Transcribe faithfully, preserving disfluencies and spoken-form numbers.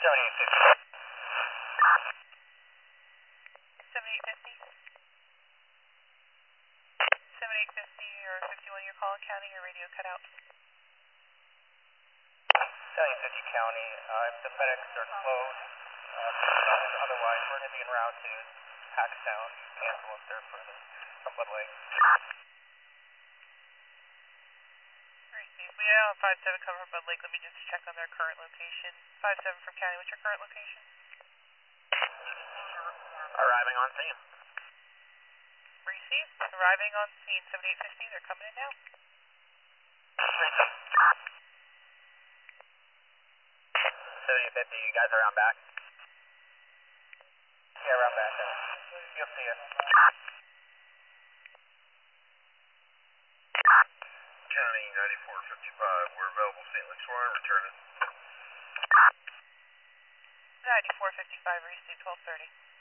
seventy-eight fifty. seventy-eight fifty. seventy-eight fifty or fifty-one, you're calling county, your radio cut out. seventy-eight fifty county, uh, if the FedEx are closed, uh, otherwise we're going to be en route to Paxtown, cancel up there for the from Blood Lake. We have five seven cover from Bud Lake. Let me just check on their current location. five seven from county, what's your current location? Arriving on scene. Received. Arriving on scene, seventy-eight fifty. They're coming in now. seventy-eight fifty, you guys around back? Yeah, around back. You'll see us. County ninety-four fifty-five, we're available Saint Luke's Run, returning. ninety-four fifty-five, received twelve thirty.